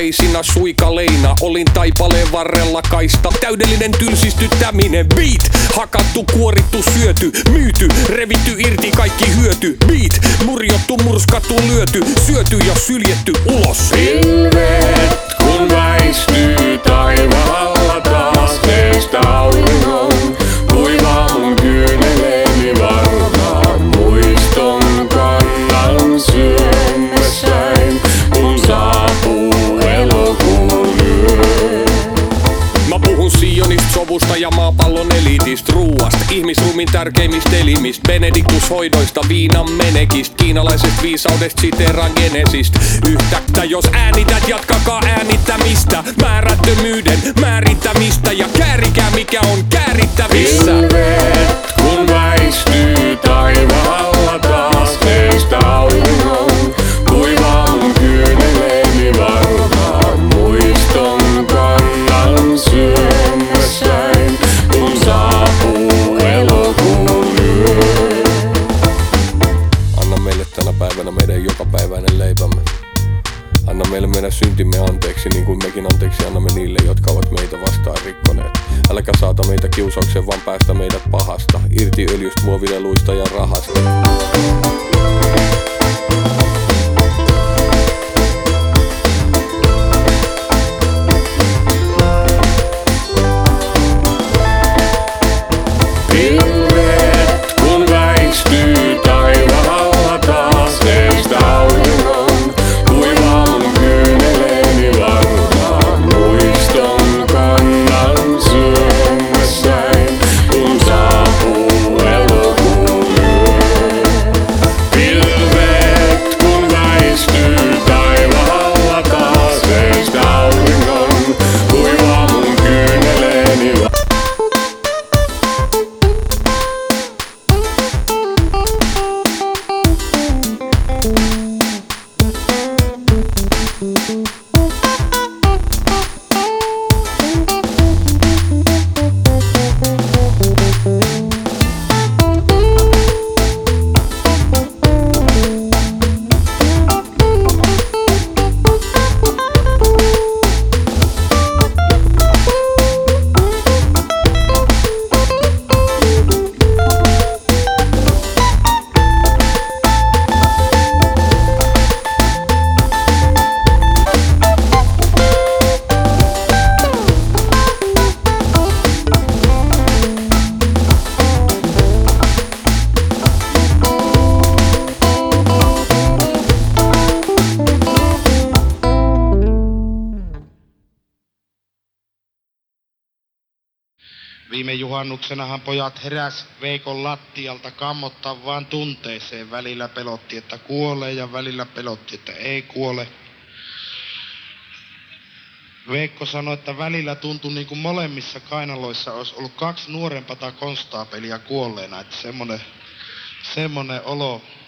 Suklaaleisina suikaleina olin taipaleen varrella kaista. Täydellinen tylsistyttäminen, beat. Hakattu, kuorittu, syöty, myyty, revitty irti kaikki hyöty. Beat, murjottu, murskattu, lyöty, syöty ja syljetty ulos. Pilvet kun väistyy taivaalla taas teistä auringon, kuiva mun kyyneleeni varmaan muiston kannan syömessäin, kun saapuu elokuun yö. Mä puhun Sionista, sovusta ja maapallon eliitistä, ruuasta, ihmisruumin tärkeimmistä elimistä, Benediktushoidoista, viinan menekistä, kiinalaisesta viisaudesta siteeraan Genesistä. Yhtäktä jos äänität, jatkakaa äänittämistä, määrättömyyden määrittämistä ja käärikää mikä on käärittävissä. Pilvet kun väistyy taivaalla taas teistä auringon, kuiva mun kyyneleeni varmaan muiston kannan syömessäin, kun saapuu elokuun yö. Anna meille tänä päivänä meidän jokapäiväinen leipämme. Anna meille meidän syntimme anteeksi, niin kuin mekin anteeksi annamme niille, jotka ovat meitä vastaan rikkoneet. Äläkä saata meitä kiusaukseen, vaan päästä meidät pahasta, irti öljystä, muovileluista ja rahasta. Pilvet kun väistyy taivaalla taas teistä auringon, kuiva mun kyyneleeni varmaan muiston kannan syömessäin, kun saapuu elokuun yö. Pilvet kun väistyy taivaalla taas teistä auringon, kuiva mun kyyneleeni varmaan. Viime juhannuksenahan pojat heräs Veikon lattialta kammottavaan tunteeseen. Välillä pelotti, että kuolee ja välillä pelotti, että ei kuole. Veikko sanoi, että välillä tuntui niin kuin molemmissa kainaloissa olisi ollut 2 nuorempaa konstaapelia kuolleena. Että semmonen olo